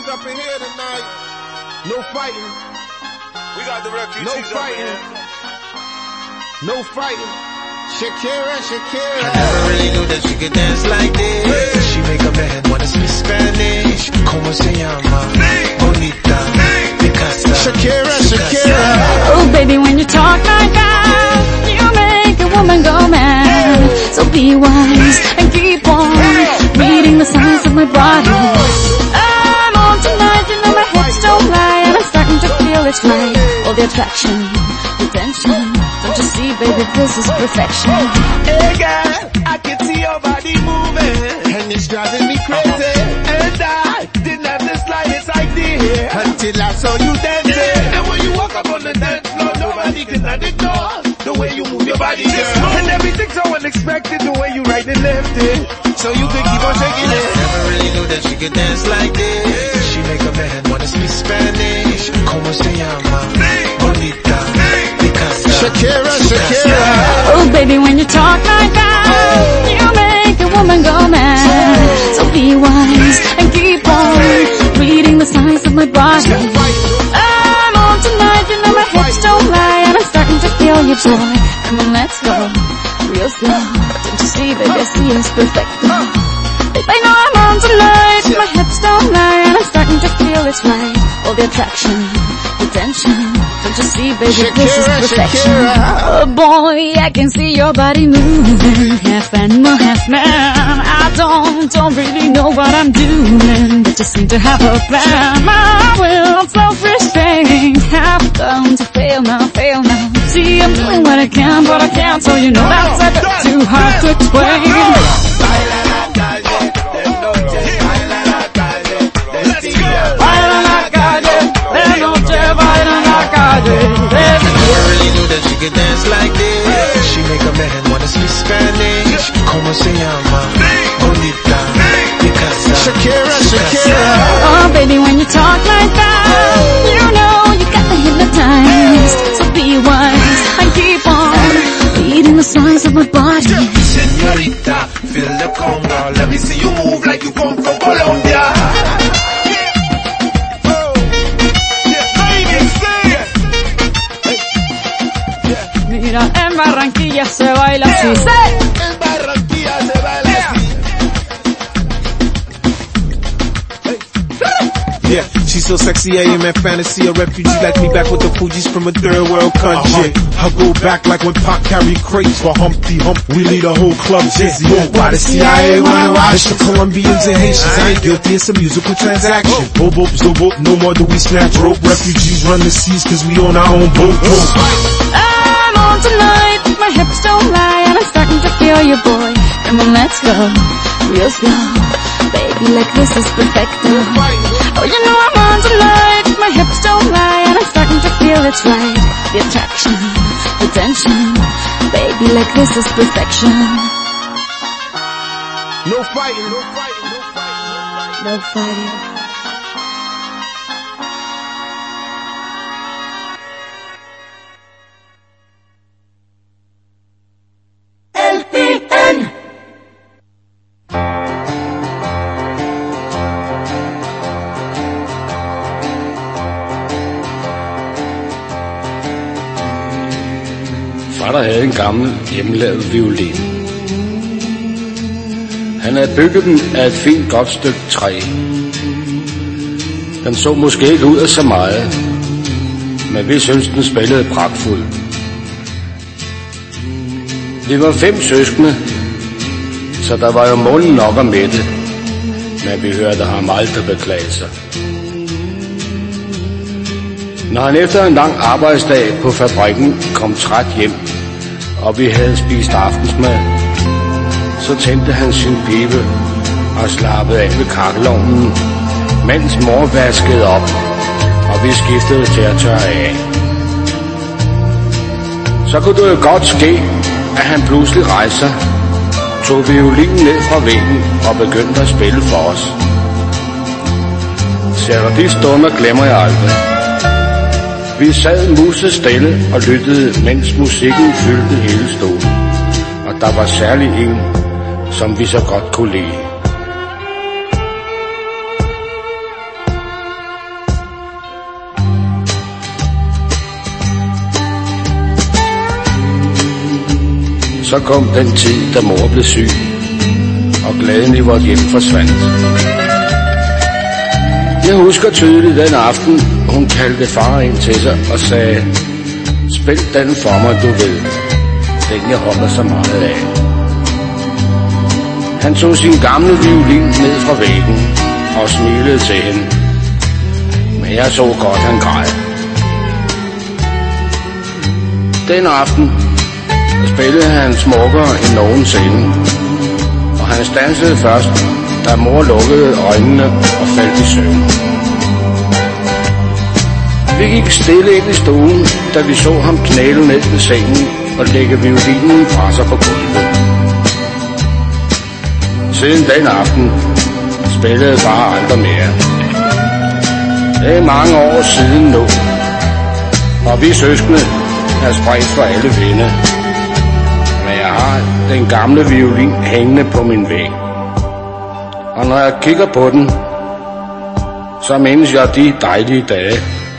up in here tonight. No fighting. We got the refugees. No fighting. No fighting. Shakira, Shakira. I never really knew that she could dance like this. Hey. She make a man wanna speak Spanish. Como se llama? Bonita. Picasa. Shakira, Shakira. Oh baby, when you talk like that, you make a woman go mad. So be wise and keep on reading the signs of my body. I'm on tonight, you know my hips don't lie, and I'm starting to feel it's right. All the attraction, the tension. Don't you see, baby, this is perfection. Hey girl, I can see your body moving, And it's driving me crazy. and I didn't have the slightest idea Until I saw you dancing. And when you walk up on the dance floor, nobody can ignore the way you move your body, girl. And everything's so unexpected, the way you right and left it, So you can keep on shaking it. Never really knew that she could dance like this. She make a man wanna speak Spanish. Como se llama? Bonita. Picasa. Shakira, Shakira. Oh baby, when you talk like that, you make a woman go mad. So be wise and keep on reading the signs of my body. I'm on tonight, you know my hips don't lie, and I'm starting to feel you, boy. Come on, let's go, real slow. Don't you see, baby, I see it's perfect. Babe, I know I'm on tonight, my hips don't lie, and I'm starting to feel it's right. All the attraction, the tension. Don't you see, baby, this is perfection. Oh boy, I can see your body moving, half animal, half man. I don't really know what I'm doing, but just seem to have a plan. My will, self-restraint, have come to fail now. See, I'm doing what I can, but I can't, so you know that's a bit too hard to explain. Never really knew that she could dance like this. She make a man wanna speak Spanish. Como se llama? Bonita. Picasa. Shakira, Shakira. Oh baby, when you talk like that, you know you got me hypnotized. So be wise and keep on reading the signs of my body. Señorita, feel the conga. Let me see you move like you come from Colombia. Mira, en Barranquilla se baila así. En Barranquilla se baila así. Yeah, she's so sexy, I am in fantasy. A refugee like me back with the Fugees from a third world country. I go back like when Pac carried crates for Humpty Hump. We lead a whole club dizzy. Why the CIA wanna watch the Colombians and Haitians? I ain't guilty, it's a musical transaction. Boop, boop, so boop, no more do we snatch rope. Refugees run the seas cause we own our own boat. I'm on tonight, my hips don't lie, and I'm starting to feel you, boy. Come on, let's go, real slow. Baby, like this is perfect. Oh, you know I'm on tonight, my hips don't lie, and I'm starting to feel it's right. The attraction, the tension. Baby, like this is perfection. No fighting, no fighting, no fighting, no fighting. No fighting. Far havde en gammel hjemmelavet violin. Han havde bygget den af et fint godt stykke træ. Den så måske ikke ud af så meget, men vi synes den spillede pragtfuldt. Vi var 5 søskende, så der var jo munden nok at mætte, men vi hørte ham aldrig beklage sig. Når han efter en lang arbejdsdag på fabrikken kom træt hjem, og vi havde spist aftensmad, så tændte han sin pibe og slappede af ved kakkelovnen, mens mor vaskede op, og vi skiftede til at tørre af. Så kunne det jo godt ske, at han pludselig rejste sig, tog violinen ned fra væggen og begyndte at spille for os. Så de stunder glemmer jeg aldrig. Vi sad musestille og lyttede, mens musikken fyldte hele stolen. Og der var særlig en, som vi så godt kunne lide. Så kom den tid, da mor blev syg, og glæden i vort hjem forsvandt. Jeg husker tydeligt den aften, hun kaldte far ind til sig og sagde: spil den for mig, du ved, den jeg holder så meget af. Han tog sin gamle violin ned fra væggen og smilede til hende, men jeg så godt, han græd. Den aften spillede han smukkere end nogensinde, og han standsede først, da mor lukkede øjnene og faldt i søvn. Vi gik stille ind i stuen, da vi så ham knæle ned ved sengen og lægge violinen fra sig på gulvet. Siden den aften spillede far aldrig mere. Det er mange år siden nu, og vi søskende er spredt for alle vinde. Men jeg har den gamle violin hængende på min væg, og når jeg kigger på den, så mindes jeg de dejlige dage,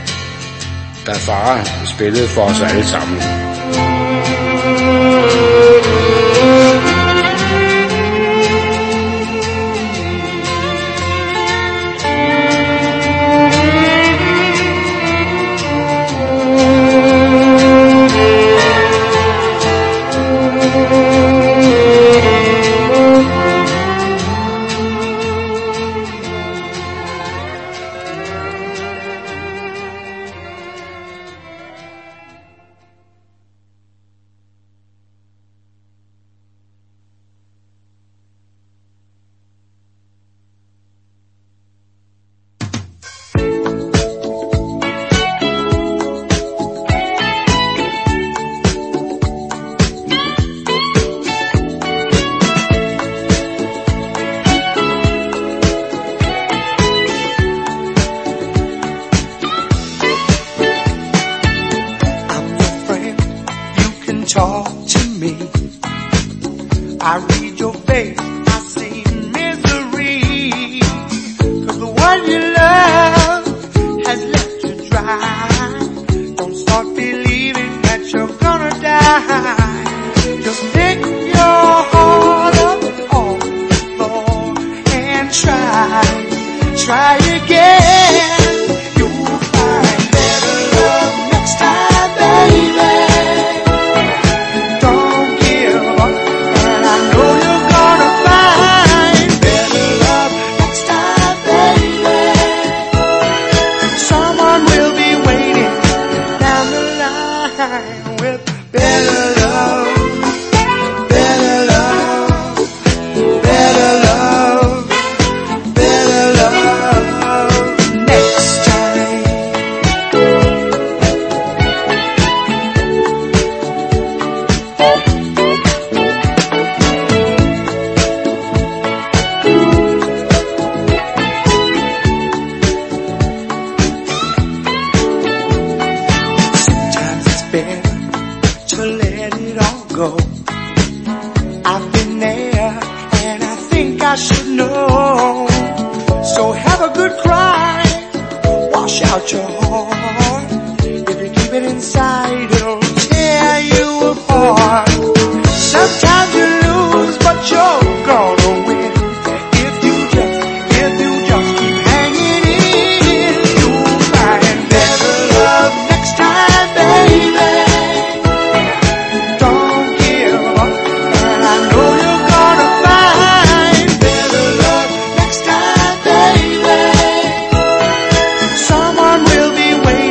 da far spillede for os alle sammen. Someone will be waiting.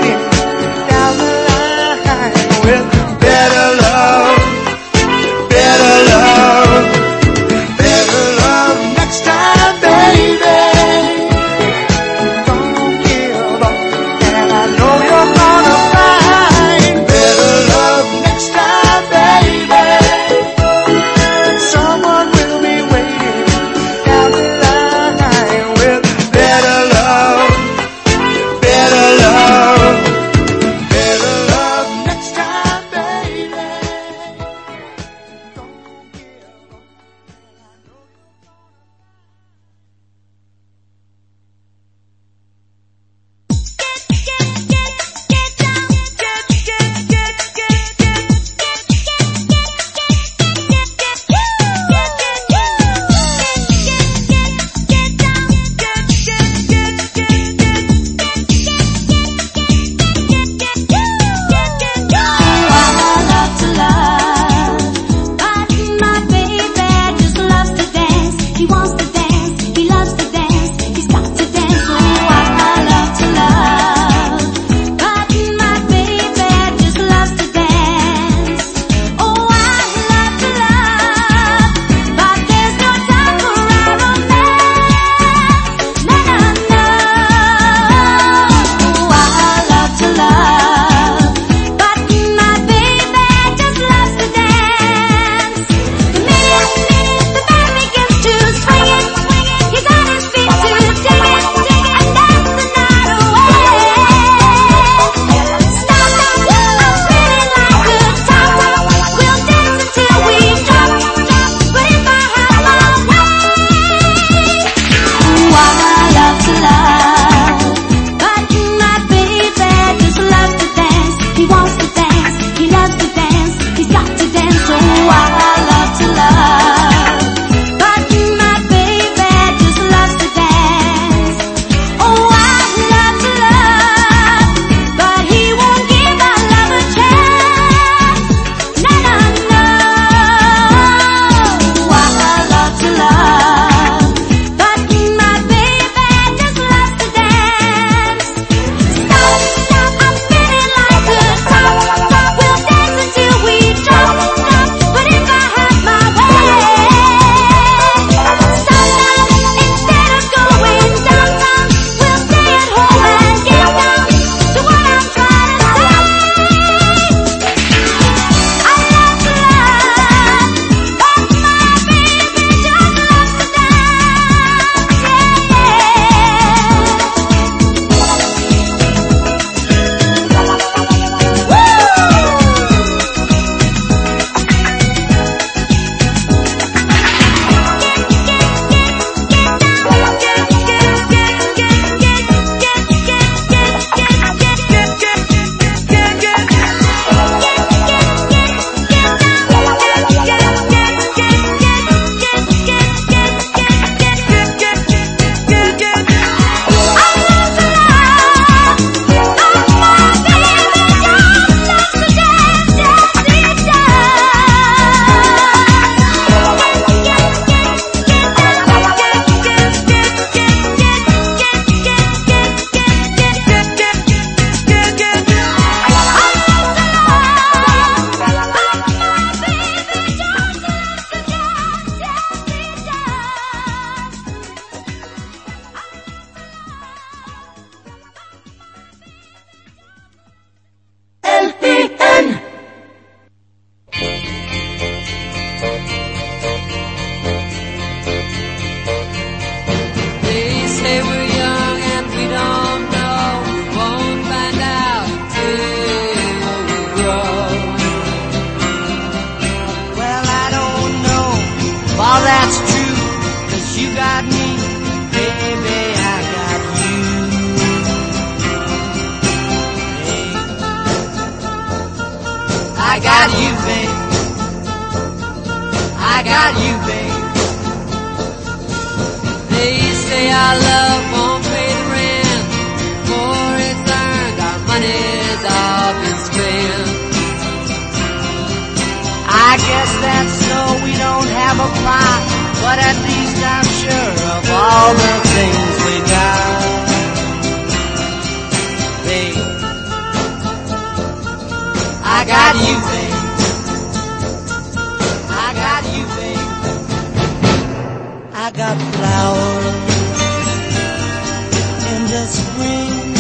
ring.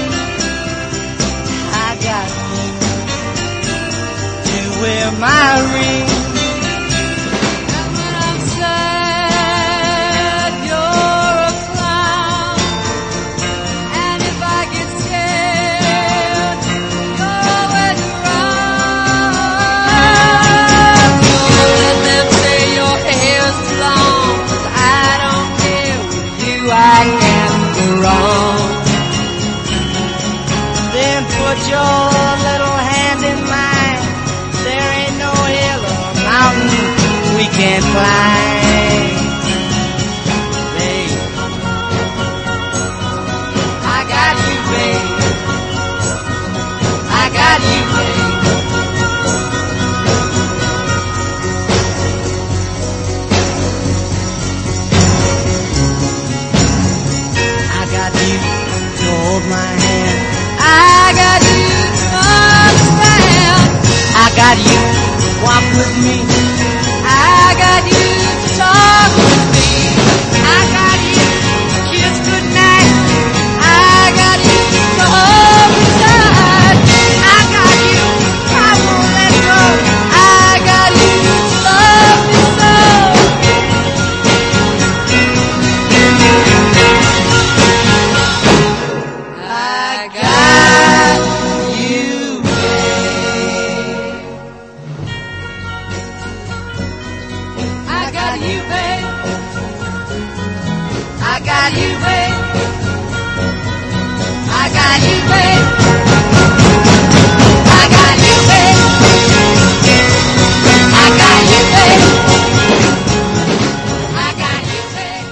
I got to wear my ring. And when I'm sad, you're a clown. And if I get scared, you're always around. So let them say your hair's long, 'cause I don't care. With you I can go wrong. Then put your little hand in mine. There ain't no hill or mountain we can't climb. Babe, I got you, babe. I got you, babe. I got you to hold my hand. I got you to understand. I got you to walk with me. I got you to talk with me. I got you to kiss goodnight. I got you to hold me tight. I got you, I won't let go. I got you to love me so. I got you, babe. I got you, babe. I got you, babe. I got you, babe. I got you, babe. I got you, babe. I got you, babe.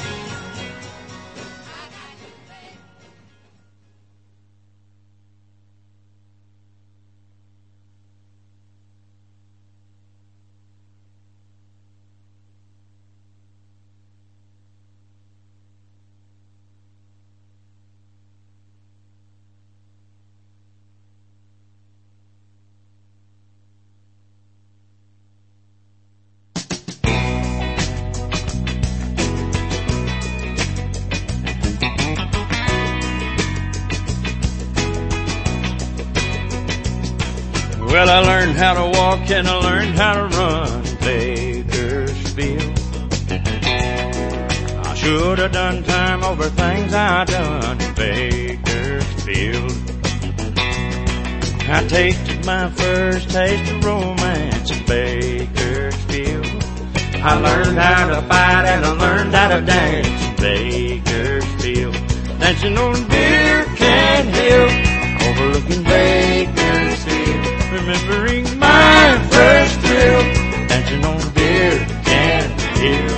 Well, I learned how to walk and I learned how to run Bakersfield. I should have done time over things I done in Bakersfield. I tasted my first taste of romance in Bakersfield. I learned how to fight and I learned how to dance in Bakersfield. Dancing on Beer Can Hill, overlooking Bakersfield. Remembering my first thrill, dancing on Beer Can Hill.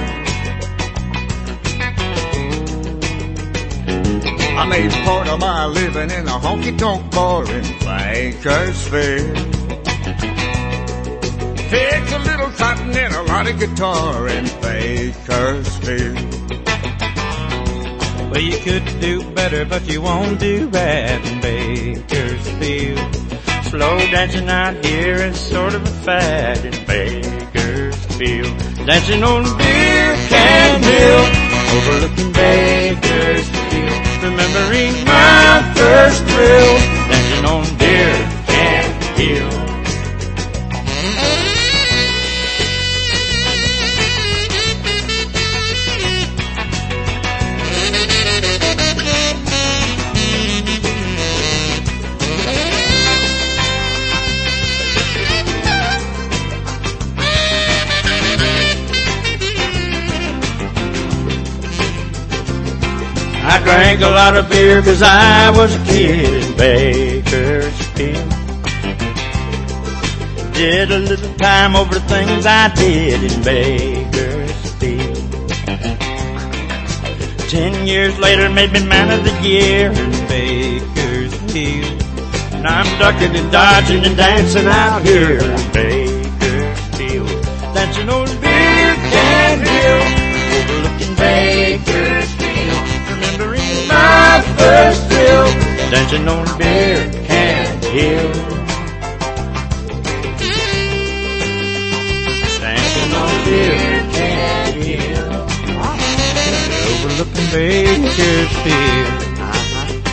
I made part of my living in a honky-tonk bar in Bakersfield. Fixed a little cotton and a lot of guitar in Bakersfield. Well, you could do better, but you won't do bad in Bakersfield. Slow dancing out here is sort of a fad in Bakersfield. Dancing on Beer Can Hill, overlooking Bakersfield. Remembering my first thrill, dancing on Beer Can Hill. I drank a lot of beer 'cause I was a kid in Bakersfield. Did a little time over things I did in Bakersfield. 10 years later made me man of the year in Bakersfield. And I'm ducking and dodging and dancing out here in Bakersfield. Dancing on Beer Can Hill, overlooking Bakersfield. Remembering my first thrill, dancing on Beer Can Hill. Dancing on Beer Can Hill, overlooking Bakersfield.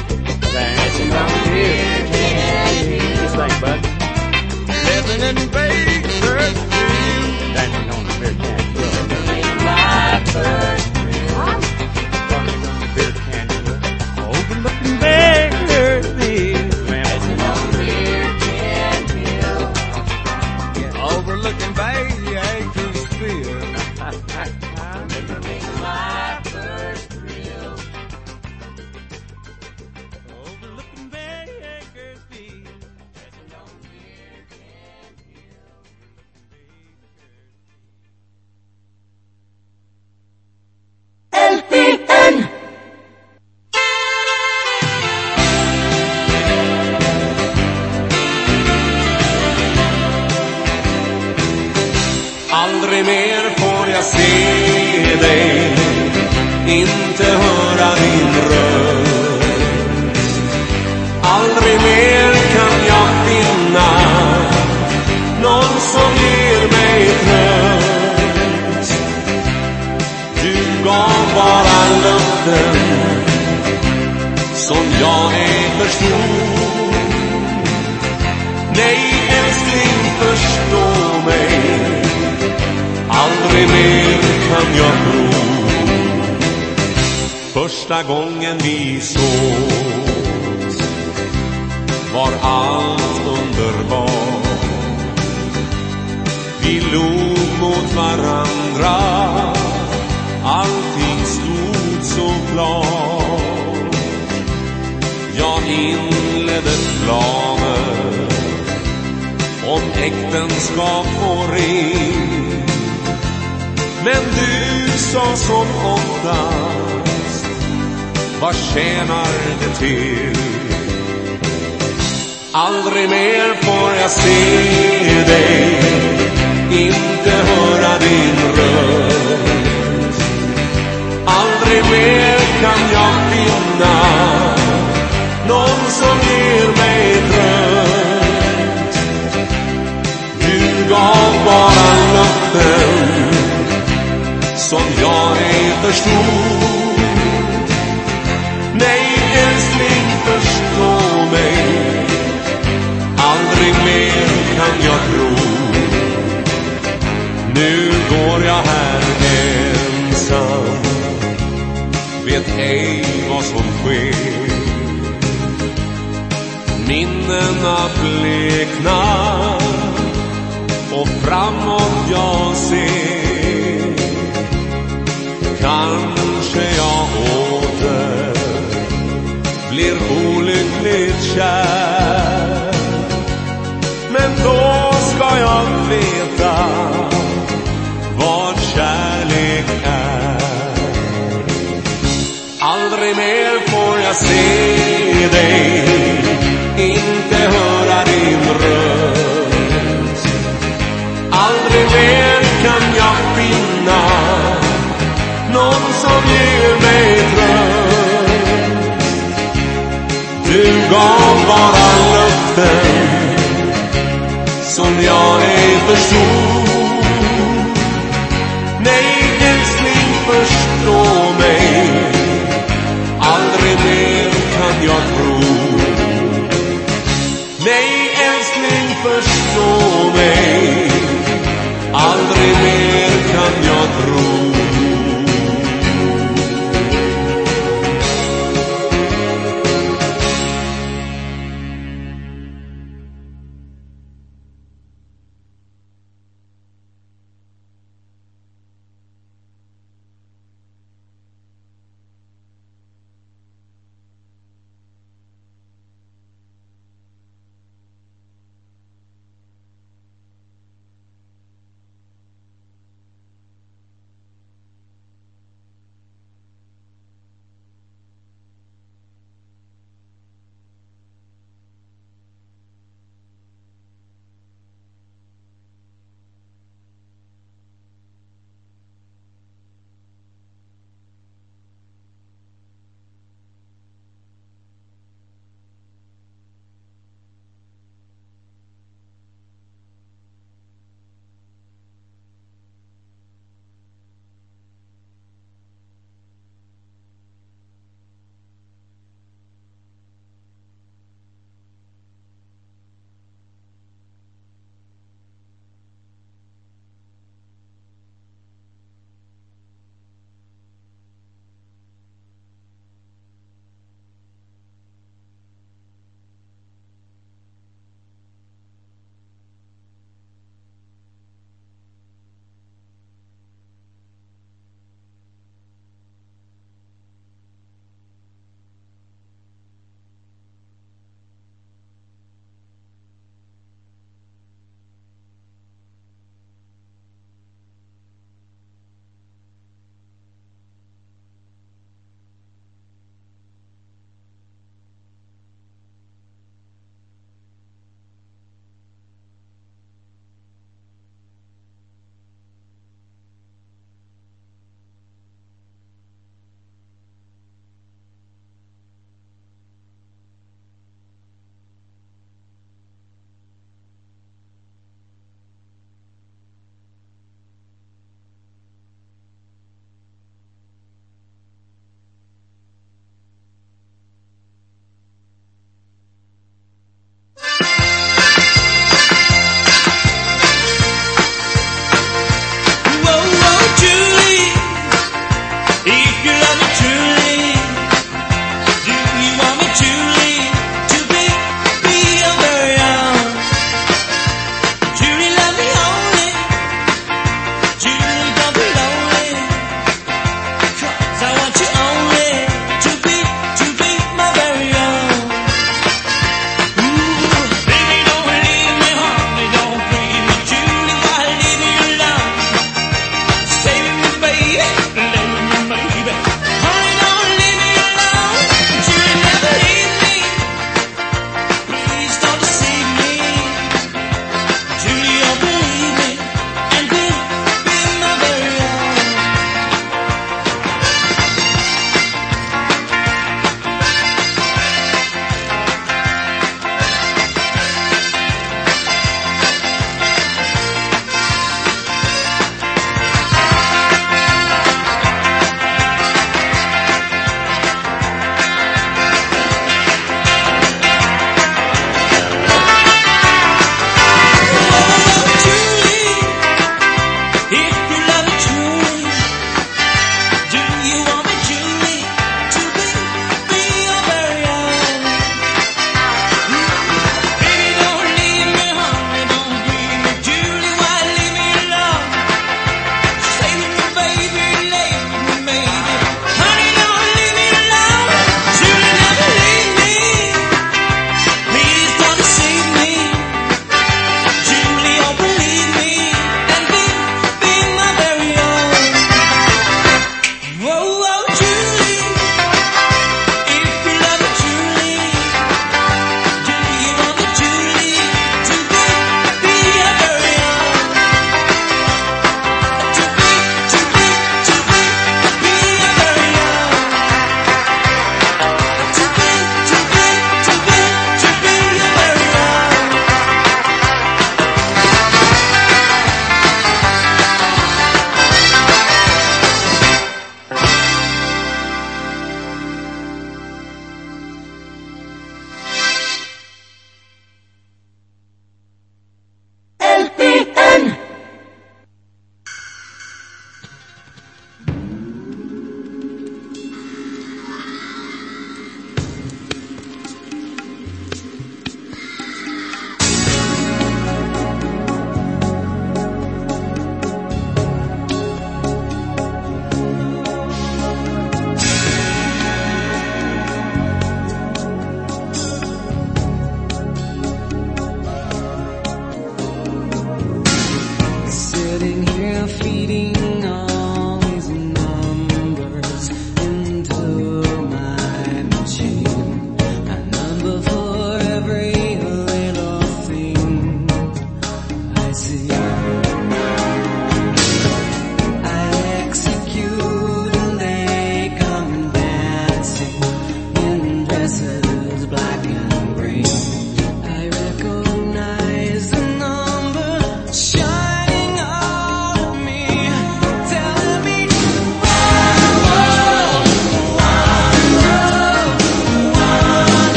jag ej förstod. Nej, älskling, förstå mig. Aldrig mer kan jag tro. Första gången vi sågs var allt underbart. Vi log mot varandra, allting stod så klart. Jag inledde planer om äktenskap och ring. Men du sa som oftast, vad tjänar det till? Aldrig mer får jag se dig, inte höra din röst. Aldrig mer kan jag finna någon som ger mig tröst. Du gav bara löften som jag ej förstod. Nej, älskling, förstå mig. Aldrig mer kan jag tro. Nu går jag här ensam, vet ej vad som sker. Minnena bleknar och framåt jag ser. Kanske jag åter blir olyckligt kär. Men då ska jag veta vad kärlek är. Aldrig mer får jag se dig, inte höra din röst. Aldrig mer kan jag finna någon som ger mig tröst. Du gav bara löften som jag ej förstod. Nej, älskling, förstå mig. Aldrig mer kan jag tro. Nej, älskling, förstå mig. Aldrig mer kan jag tro.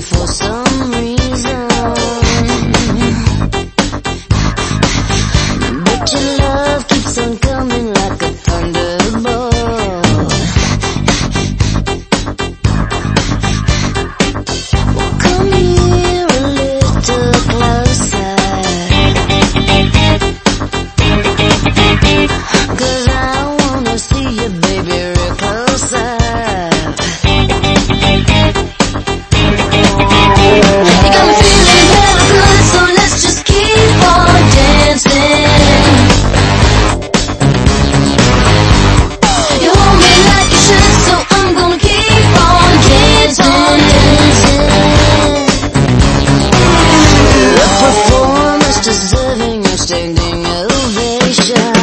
for some reason. But your love keeps on coming like a thunderbolt. Come here a little closer, 'cause I wanna see you, baby, real closer. You got me feeling hella good, so let's just keep on dancing. You hold me like you should, so I'm gonna keep on dancing. A performance deserving of standing ovation.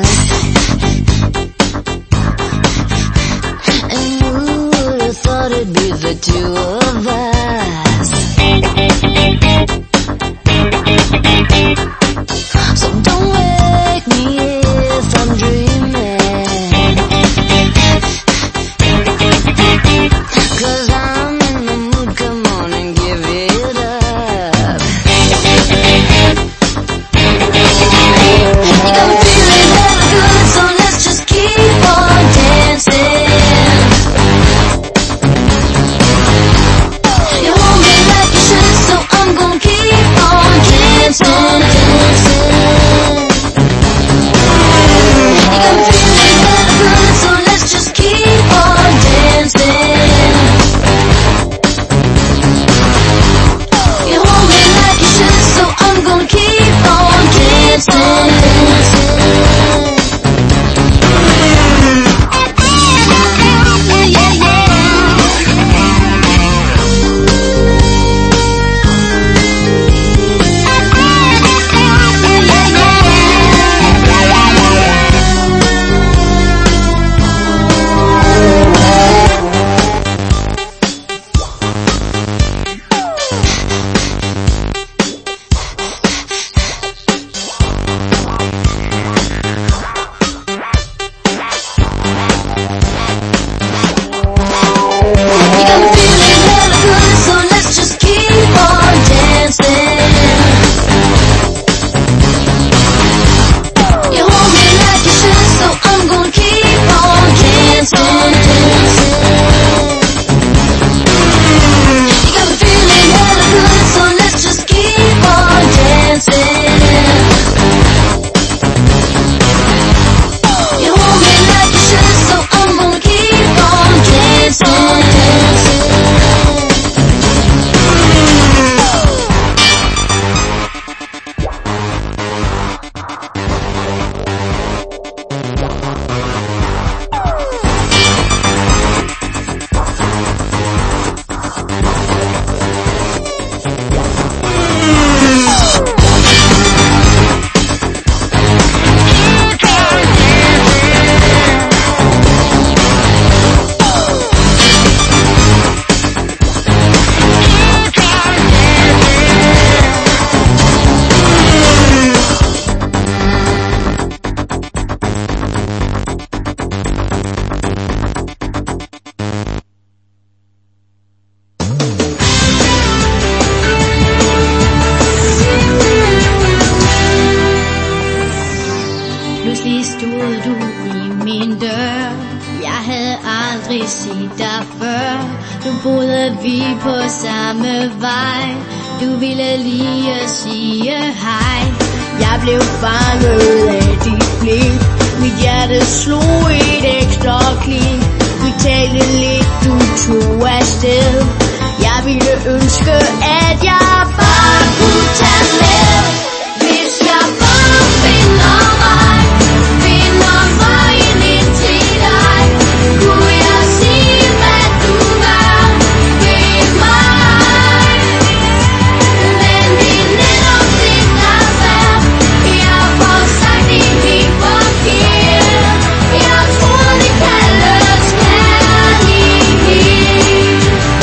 And who would have thought it'd be the two of us? So don't wake me if I'm dreaming, 'cause I'm in the mood, come on and give it up. You got me feeling hella good, so let's just keep on dancing. You hold me like you should, so I'm gonna keep on dancing. You got me feeling hella good, so let's just keep on dancing. You hold me like you should, so I'm gonna keep on dancing. You got me feeling hella good, so let's just keep on dancing. You hold me like you should, so I'm gonna keep on dancing. You got me feeling hella good, so let's just keep on dancing. You hold me like you should, so I'm gonna keep on dancing. Pludselig stod du i min dør. Jeg havde aldrig set dig før. Nu boede vi på samme vej. Du ville lige sige hej. Jeg blev fanget af dit blik. Mit hjerte slog et ekstra klik. Vi talte lidt, du tog afsted. Jeg ville ønske, at jeg bare kunne tage med. Hvis jeg bare finder vejen ind til dig, kunne jeg sige, hvad du var ved mig. Men det er netop det, der er svært. Jeg får sagt det helt forkert. Jeg tror, det kaldes kærlighed.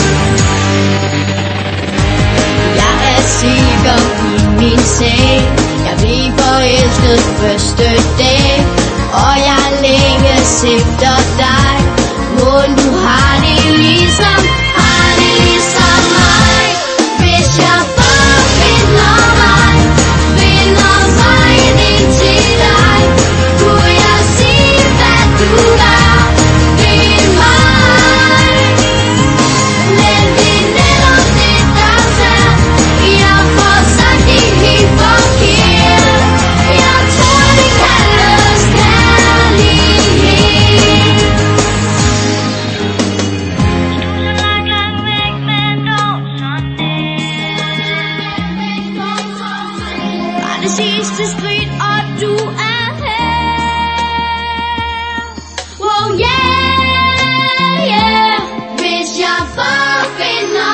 Jeg er sikker i min sag. Jeg blev forelsket første dag, og jeg længes efter dig. Må du har det ligesom mig. det sidste skridt, og du er her. Oh yeah, yeah. Hvis jeg bare finder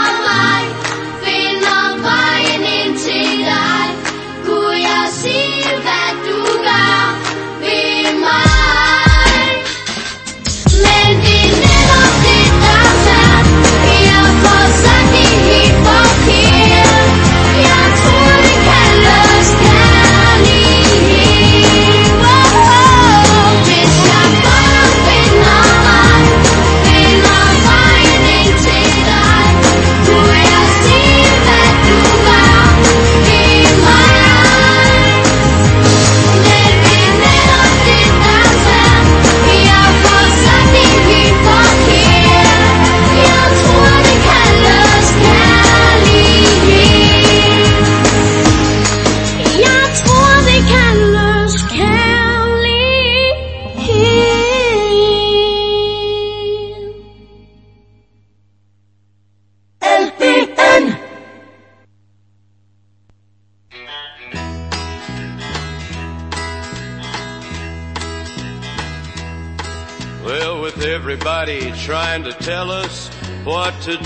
vejen ind til dig, kunne jeg sige, hvad du gør ved mig. Men det er netop det, der er svært. Jeg får sagt det helt forkert. Jeg tror, det kaldes kærlighed. Hvis jeg bare finder vejen ind til dig, kunne jeg sige, hvad du gør ved mig. Men det er netop det, der er svært. Jeg får sagt det helt forkert. Jeg tror, det kaldes kærlighed. Jeg tror, det kaldes kærlighed. LBN. Well, with everybody trying to tell us what to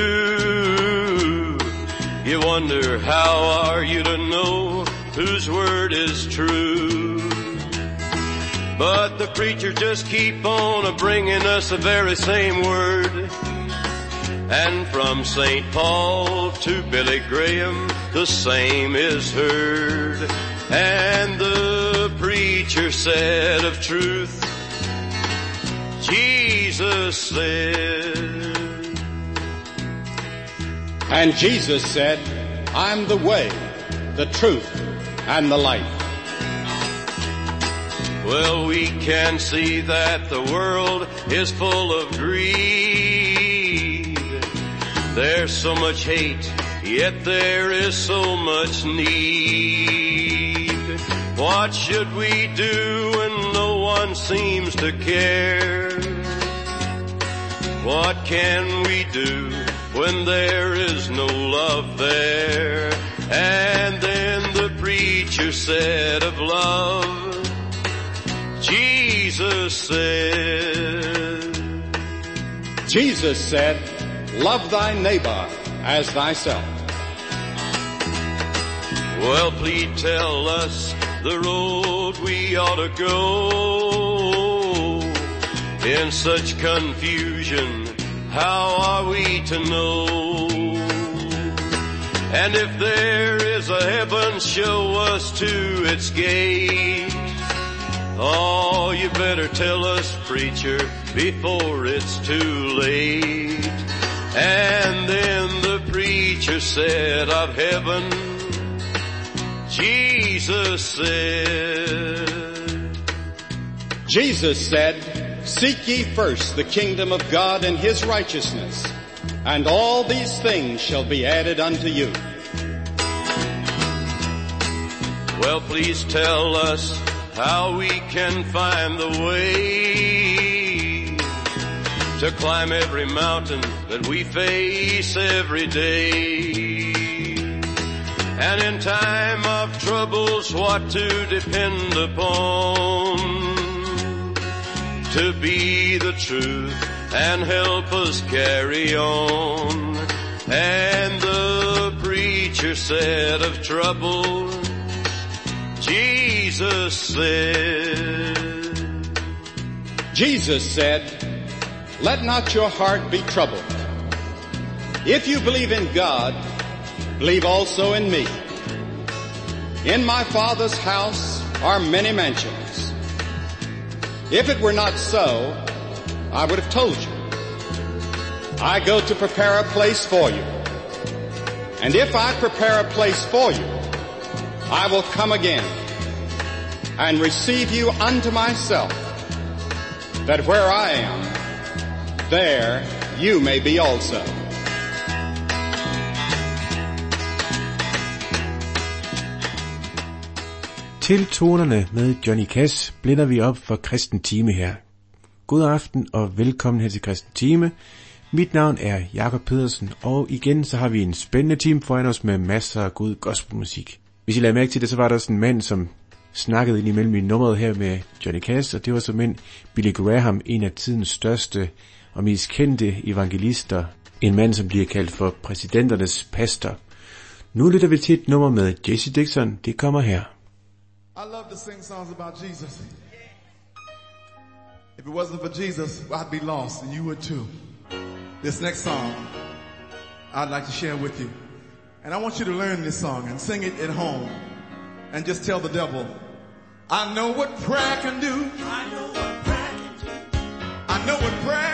do, you wonder how are you to know whose word is true. But the preachers just keep on bringing us the very same word. And from St. Paul to Billy Graham, the same is heard. And the preacher said of truth, Jesus said. And Jesus said, I'm the way, the truth, and the life. Well, we can see that the world is full of greed. There's so much hate, yet there is so much need. What should we do when no one seems to care? What can we do when there is no love there? And then the preacher said of love, Jesus said, love thy neighbor as thyself. Well, please tell us the road we ought to go. In such confusion, how are we to know? And if there is a heaven, show us to its gate. Oh, you better tell us, preacher, before it's too late. And then the preacher said of heaven, Jesus said, seek ye first the kingdom of God and his righteousness, and all these things shall be added unto you. Well, please tell us how we can find the way to climb every mountain that we face every day. And in time of troubles, what to depend upon to be the truth and help us carry on. And the preacher said of trouble, Jesus said, let not your heart be troubled. If you believe in God, believe also in me. In my Father's house are many mansions. If it were not so, I would have told you. I go to prepare a place for you. And if I prepare a place for you, I will come again and receive you unto myself, that where I am, there you may be also. Til tonerne med Johnny Cash blinder vi op for Kristen Time her. God aften og velkommen her til Kristen Time. Mit navn er Jakob Pedersen, og igen så har vi en spændende time foran os med masser af god gospelmusik. Hvis I lagde mærke til det, så var der sådan en mand, som snakkede ind imellem i nummeret her med Johnny Cash, og det var som Billy Graham, en af tidens største og mest kendte evangelister. En mand, som bliver kaldt for præsidenternes pastor. Nu lytter vi til et nummer med Jesse Dixon. Det kommer her. I love to sing songs about Jesus. If it wasn't for Jesus, I'd be lost, and you would too. This next song, I'd like to share with you. And I want you to learn this song and sing it at home. And just tell the devil, I know what prayer can do. I know what prayer can do. I know what prayer